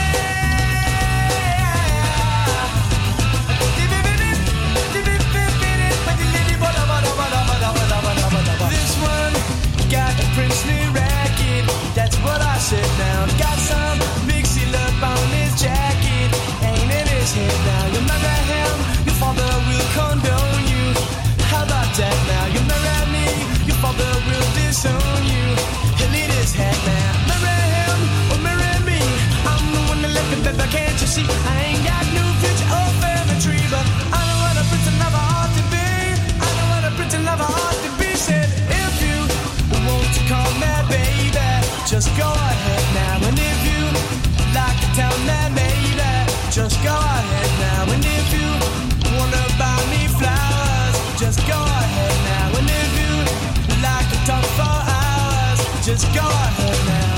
[SPEAKER 10] This one got a princely racket, that's what I said now. Got some big seal up on his jacket, ain't in his head now. You remember him? Your father will condone you. How about that now? You marry me, your father will disown you. He'll need his head now. Marry him or marry me, I'm the one that left it better, can't you see? I ain't got no future or family tree, but I know what a prince and never ought to be. I know what a prince and never ought to be. Said if you want to call me baby, just go ahead now. And if you like to tell me maybe, just go ahead now. And if you wanna buy me flowers, just go ahead now. And if you like to talk for hours, just go ahead now.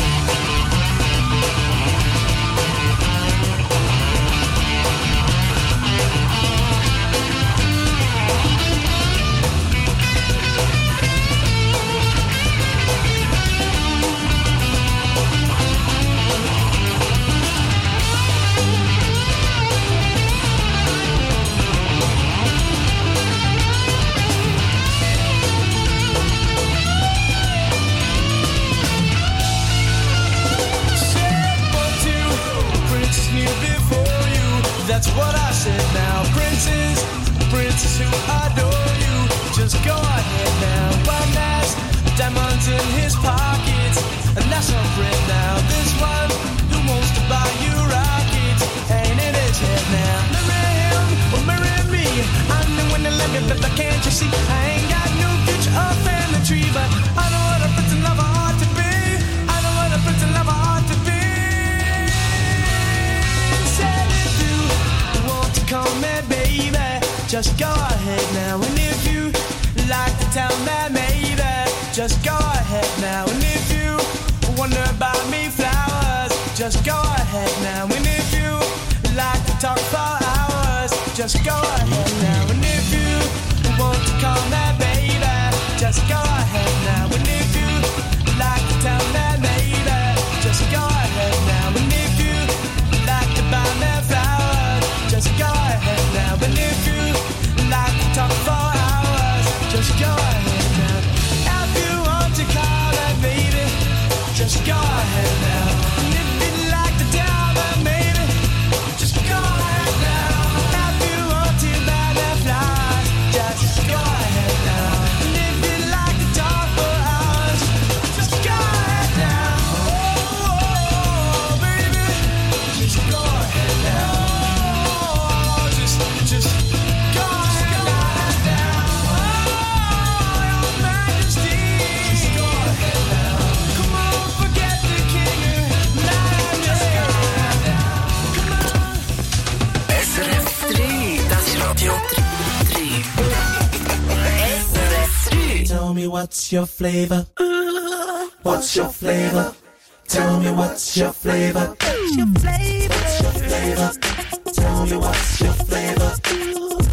[SPEAKER 10] That's what I said now. Princes, princes who adore you, just go ahead now. One last diamonds in his pockets, and that's no bread now. This one who wants to buy you rockets, ain't in his head now. Marry him or marry me, I'm the one that let me, but can't you see? I ain't got no future or family tree, but I know what a prince and lover ought to be. I know what a prince and lover ought to be. Said if you want to call me baby, just go ahead now. And if you like to tell me maybe, just go ahead now. And if you wonder about me flowers, just go ahead now. And if you like to talk for hours, just go ahead now. And if you want to call me baby, just go ahead now. And if you like to tell me maybe, just go ahead now. And if you like to buy me flowers, just go ahead now. And if you like to talk for hours, just go ahead now. If you want to call me baby, just go ahead now. And if you'd like to tell me maybe, just go ahead now. If you want to buy me flowers, just go ahead now. And if you'd like to talk for hours, just go ahead now. Oh, oh, baby, just go ahead now. Oh, just, just go ahead now. Oh, your majesty, just go ahead now. Come on, forget the king of life, just go ahead now. Come on.
[SPEAKER 20] S R F drei, das ist Radio drei. S R F drei.
[SPEAKER 10] Tell me what's your flavor? What's your flavor? Tell me what's your flavor? What's your flavor? What's your flavor? Tell me what's your flavor?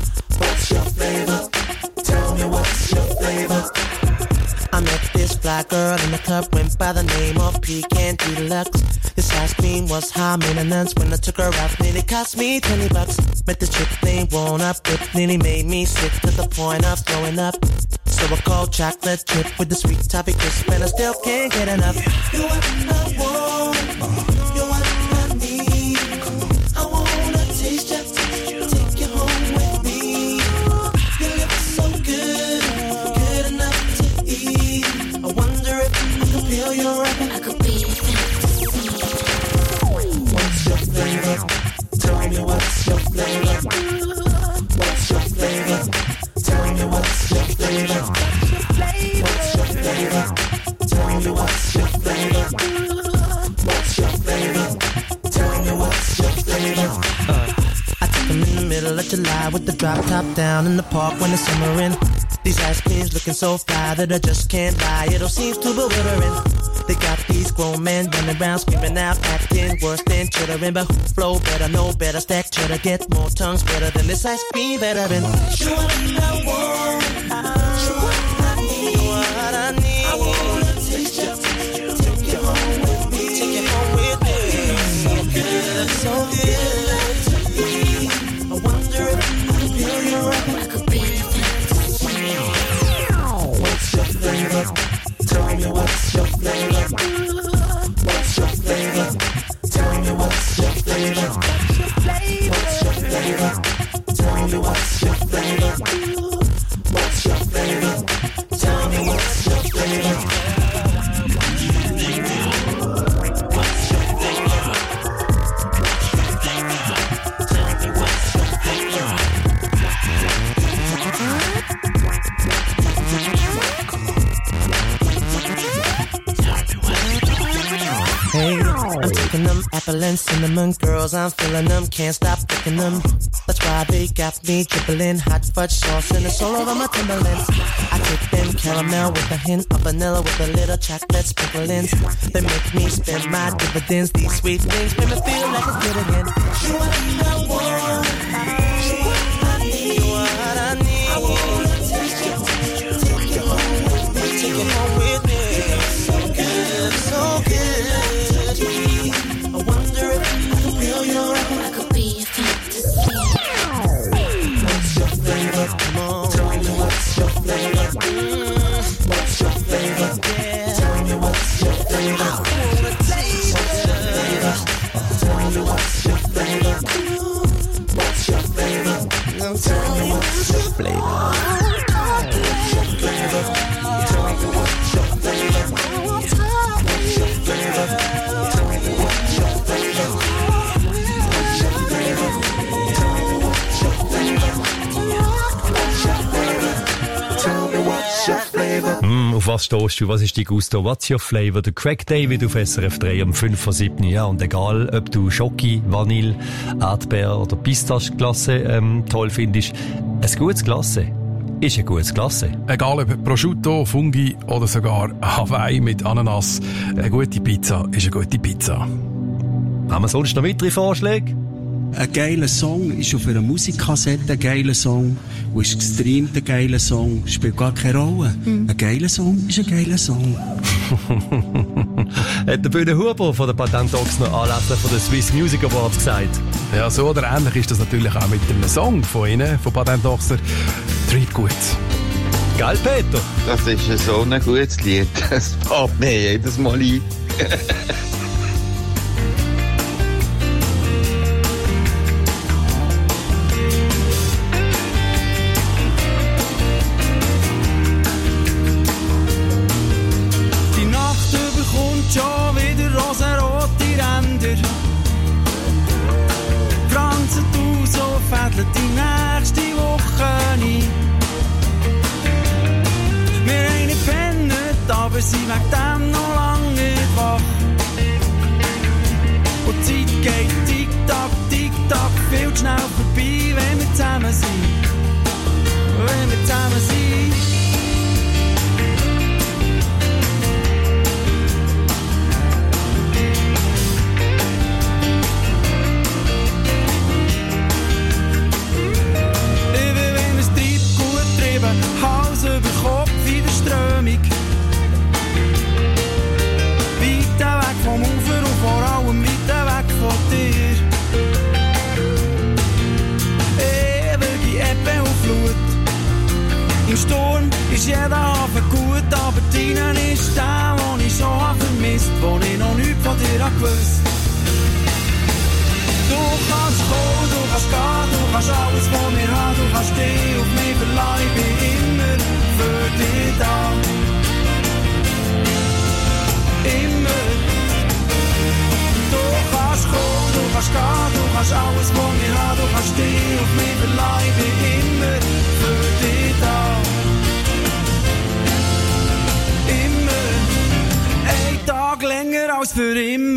[SPEAKER 10] What's your flavor? Tell me what's your flavor? I met this black
[SPEAKER 21] girl in the club went by the name of Pecan Deluxe. This ice cream was high maintenance. When I took her out, nearly cost me twenty bucks. Met the chick named Won't Up, it nearly made me sick to the point of throwing up. So I called chocolate chip with the sweet toffee crisp, and I still can't get enough. You're what I want, you're what I need. I wanna taste you, take you home with me. You look so good, good enough to eat. I wonder if I could feel your rap. I could be your fantasy. What's your flavor? Tell me what's your flavor? What's your flavor? Tell me what's your flavor? What's your flavor? Tell me what's your flavor? What's your flavor? Tell me what's your flavor? Uh, I took them in the middle of July with the drop top down in the park when the summer in. These ice creams looking so fly that I just can't lie. It all seems too bewildering. They got these grown men running around screaming out, acting worse than chittering. But who flow better, know better, stack cheddar, get more tongues better than this ice cream veteran. Sure what I want, sure what I need, what I need. I wanna taste you, take you home with me, take you home with me. So good, so good. I wonder if I could feel your rap. I could be your fantasy. What's your flavor? Tell me what's your flavor? What's your flavor? Tell me what's your flavor? What's your flavor? Tell me what's your flavor? What's your flavor? Tell me what's your flavor? Hey, I'm taking them apple and cinnamon girls, I'm feeling them, can't stop picking them. That's why they got me dribbling hot fudge sauce and it's all over my Timberlands. I take them caramel with a hint of vanilla with a little chocolate sprinklings. They make me spend my dividends. These sweet things make me feel like a kid again. You what I want, you what I need, what I need. I wanna taste you, take you home with me, take you home with me. So good, so good. I wonder if I could feel your rap. I could be your fantasy. What's your flavor? Come on, tell me what's your flavor? Mm, what's your flavor? Yeah. Tell me what's your flavor? I wanna taste it. Tell me what's your flavor? What's your flavor? Now tell me what's your flavor? What's your flavor? Tell me what's your flavor? What's your flavor? Tell me what's your flavor? What's your flavor? Tell me what's your flavor? What's your flavor? Tell me what's your flavor?
[SPEAKER 4] Mm, auf was stehst du? Was ist dein Gusto? What's your flavor? Der Craig David auf S R F drei um fünf vor sieben. Ja, und egal, ob du Schoki, Vanille, Erdbeer oder Pistachenglasse ähm, toll findest, ein gutes Glasse ist ein gutes Glasse.
[SPEAKER 9] Egal ob Prosciutto, Fungi oder sogar Hawaii mit Ananas, eine gute Pizza ist eine gute Pizza.
[SPEAKER 4] Haben wir sonst noch weitere Vorschläge?
[SPEAKER 22] Ein geiler Song ist auf einer Musikkassette ein geiler Song und ist gestreamt ein geiler Song. Spielt gar keine Rolle. Mhm. Ein geiler Song ist ein geiler Song.
[SPEAKER 4] Hat der Bühne Huber von der Patent Docs noch anlässlich von den Swiss Music Awards gesagt.
[SPEAKER 9] Ja, so oder ähnlich ist das natürlich auch mit dem Song von ihnen, von Patent Docs. Treib gut.
[SPEAKER 4] Gell, Peter?
[SPEAKER 23] Das ist so ein gutes Lied. Das fällt mir jedes Mal ein.
[SPEAKER 10] Schon wieder rosarote Ränder. Franzen du so fädelt die nächste Woche ein. Wir haben nicht gepennt, aber sind wegen dem noch lange nicht wach. Und die Zeit geht tick-tack, tick-tack, viel zu schnell vorbei, wenn wir zusammen sind. Wenn wir zusammen sind. dem Sturm ist jeder Hafen gut, aber deinen ist der, den ich schon hab vermisst, wo ich noch nichts von dir hab gewusst. Du kannst kommen, du kannst gehen, du kannst alles von mir haben, du kannst dich auf mich verlassen, ich bin immer für dich da. Immer. Du kannst kommen, du kannst gehen, du kannst alles von mir haben, du kannst dich auf mich verlassen, ich bin immer für dich da. Immer. Ein Tag länger als für immer.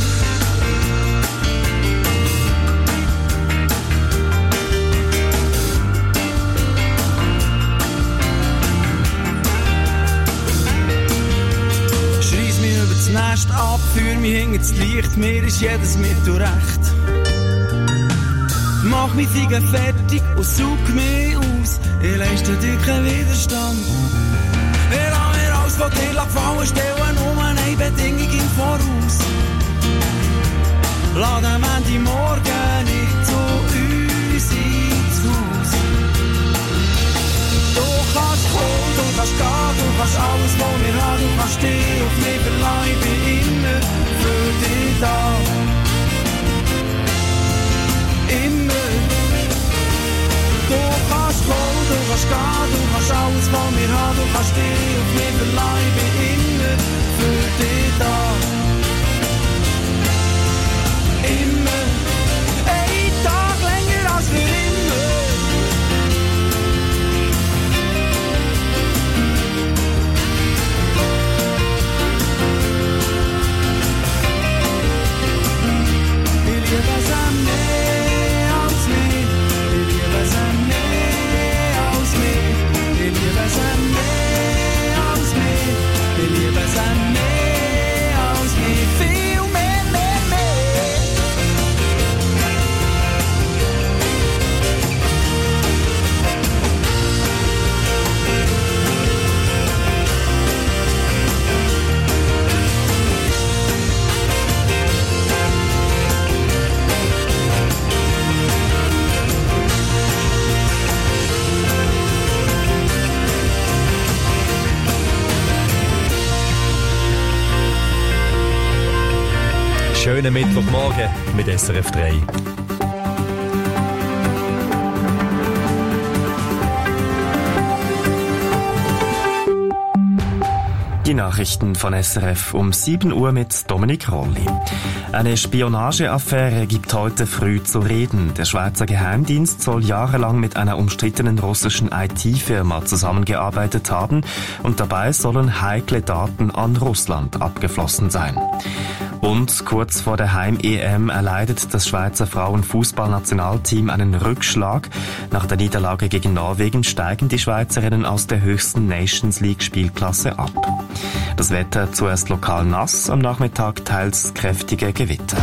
[SPEAKER 10] Das Nest ab, für mich hinter das Licht, mir ist jedes Mittel recht. Mach mich Finger fertig und saug mich aus, ich leiste dir keinen Widerstand. Wir haben mir alles von dir gefallen, stellen nur eine Bedingung im Voraus. Lass am Ende morgen nicht zu uns ins Haus. Du kannst kommen, du kannst gehen, du kannst alles von mir haben, du kannst dich auf mich verlassen, ich bin immer für dich da. Immer. Du kannst kommen, du kannst gehen, du kannst alles von mir haben, du kannst dich auf mich verlassen, ich bin immer für dich da. Immer. Ein Tag länger als für immer.
[SPEAKER 4] Schönen Mittwochmorgen mit S R F drei.
[SPEAKER 1] Die Nachrichten von S R F um sieben Uhr mit Dominik Rolli. Eine Spionageaffäre gibt heute früh zu reden. Der Schweizer Geheimdienst soll jahrelang mit einer umstrittenen russischen I T-Firma zusammengearbeitet haben und dabei sollen heikle Daten an Russland abgeflossen sein. Und kurz vor der Heim-E M erleidet das Schweizer Frauenfußballnationalteam einen Rückschlag. Nach der Niederlage gegen Norwegen steigen die Schweizerinnen aus der höchsten Nations League-Spielklasse ab. Das Wetter zuerst lokal nass, am Nachmittag teils kräftige Gewitter.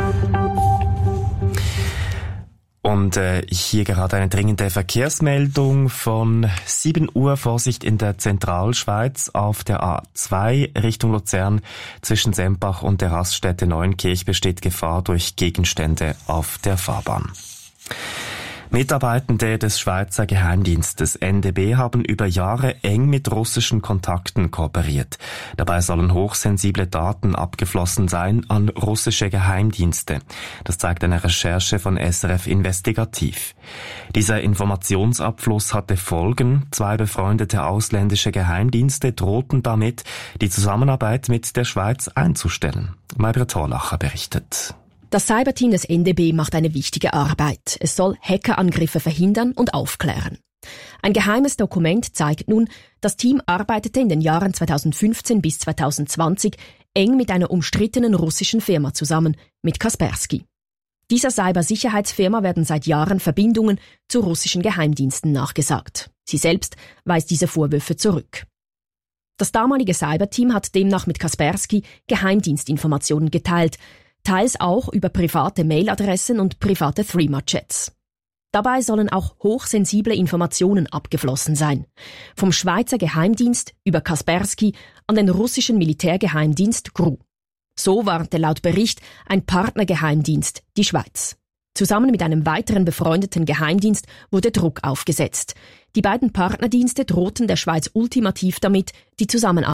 [SPEAKER 1] Und äh, hier gerade eine dringende Verkehrsmeldung von sieben Uhr. Vorsicht in der Zentralschweiz auf der A zwei Richtung Luzern. Zwischen Sempach und der Raststätte Neuenkirch besteht Gefahr durch Gegenstände auf der Fahrbahn. Mitarbeitende des Schweizer Geheimdienstes N D B haben über Jahre eng mit russischen Kontakten kooperiert. Dabei sollen hochsensible Daten abgeflossen sein an russische Geheimdienste. Das zeigt eine Recherche von S R F Investigativ. Dieser Informationsabfluss hatte Folgen. Zwei befreundete ausländische Geheimdienste drohten damit, die Zusammenarbeit mit der Schweiz einzustellen. Maybrit Horlacher berichtet.
[SPEAKER 2] Das Cyberteam des N D B macht eine wichtige Arbeit. Es soll Hackerangriffe verhindern und aufklären. Ein geheimes Dokument zeigt nun, das Team arbeitete in den Jahren zweitausendfünfzehn bis zweitausendzwanzig eng mit einer umstrittenen russischen Firma zusammen, mit Kaspersky. Dieser Cybersicherheitsfirma werden seit Jahren Verbindungen zu russischen Geheimdiensten nachgesagt. Sie selbst weist diese Vorwürfe zurück. Das damalige Cyberteam hat demnach mit Kaspersky Geheimdienstinformationen geteilt, teils auch über private Mailadressen und private Threema-Chats. Dabei sollen auch hochsensible Informationen abgeflossen sein. Vom Schweizer Geheimdienst über Kaspersky an den russischen Militärgeheimdienst G R U. So warnte laut Bericht ein Partnergeheimdienst die Schweiz. Zusammen mit einem weiteren befreundeten Geheimdienst wurde Druck aufgesetzt. Die beiden Partnerdienste drohten der Schweiz ultimativ damit, die Zusammenarbeit